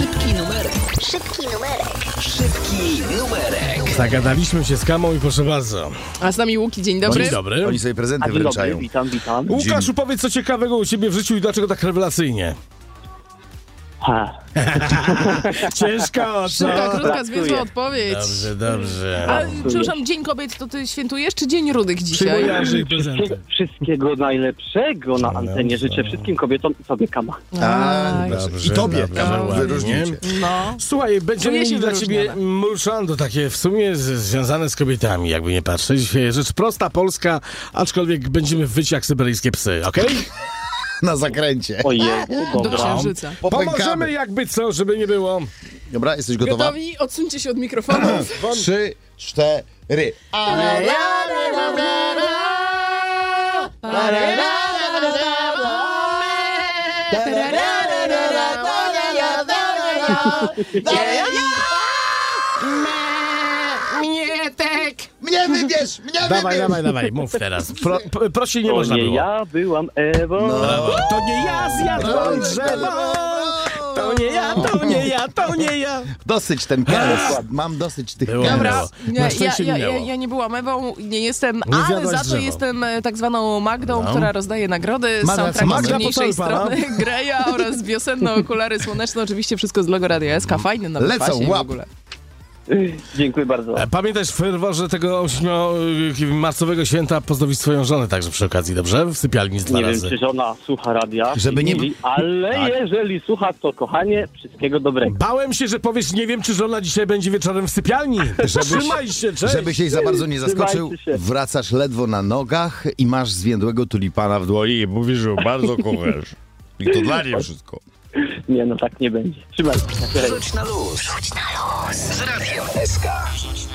Szybki numerek. Szybki numerek. Zagadaliśmy się z Kamą i proszę bardzo. A z nami Łuki, dzień dobry. Dzień dobry. Oni sobie prezenty Dzień dobry, wręczają. witam. Łukaszu, powiedz co ciekawego u ciebie w życiu i dlaczego tak rewelacyjnie? Ciężko, Szybka, co? krótka, zwięzła Pracuję. odpowiedź. Dobrze. A, przepraszam, Dzień Kobiet to ty świętujesz, czy Dzień Rudych dzisiaj? Przyjmuję Andrzej prezenty. Wszystkiego najlepszego na antenie. Życzę wszystkim kobietom i sobie, Kama. Dobrze, I tobie, dobrze, Kama, ładnie. wyróżnijcie. No. Słuchaj, będziemy Czuję się mieli dla ciebie wyróżniona. mruszando takie w sumie związane z kobietami, jakby nie patrzeć. Rzecz prosta, polska, aczkolwiek będziemy wyć jak syberyjskie psy, okej? Na zakręcie. Ojej, Do dobra. księżyca. Pomożemy Popękamy. jakby co, żeby nie było. Dobra, jesteś gotowa? Gotowi? Odsuńcie się od mikrofonów. 3, 4. Mnie wybierz! Dawaj, mów teraz. Prosi nie można To nie było. ja byłam Ewą. Brawo. To nie ja zjadłam drzewo! To nie ja! Dosyć ten kaz. Mam dosyć tych Było. kaz. Dobra, Na szczęście minęło. ja nie byłam Ewą, nie jestem, Nie ale zjadłaś za to drzewo. jestem tak zwaną Magdą, No. która rozdaje nagrody. Magda, Soundtrack co z mamy? ciemniejszej Magda, strony pocałuj Greja oraz wiosenne okulary słoneczne. Oczywiście wszystko z logo Radia SK. Fajne na Lecą, wypasie i w łap. ogóle. Dziękuję bardzo. Pamiętasz w ferworze tego 8-marcowego święta pozdrowić swoją żonę także przy okazji, dobrze? W sypialni z 2 Nie wiem, razy. czy żona słucha radia, Żeby nie- ale Tak. jeżeli słucha, to kochanie, wszystkiego dobrego. Bałem się, że powiesz, nie wiem, czy żona dzisiaj będzie wieczorem w sypialni. Trzymaj się, cześć! Żebyś jej za bardzo nie zaskoczył, Trzymajcie się. wracasz ledwo na nogach i masz zwiędłego tulipana w dłoni i mówisz, że bardzo kochasz. I to dla niej wszystko. Nie, no tak nie będzie. Trzymajcie się. Rzuć na luz. Z Radiem SK.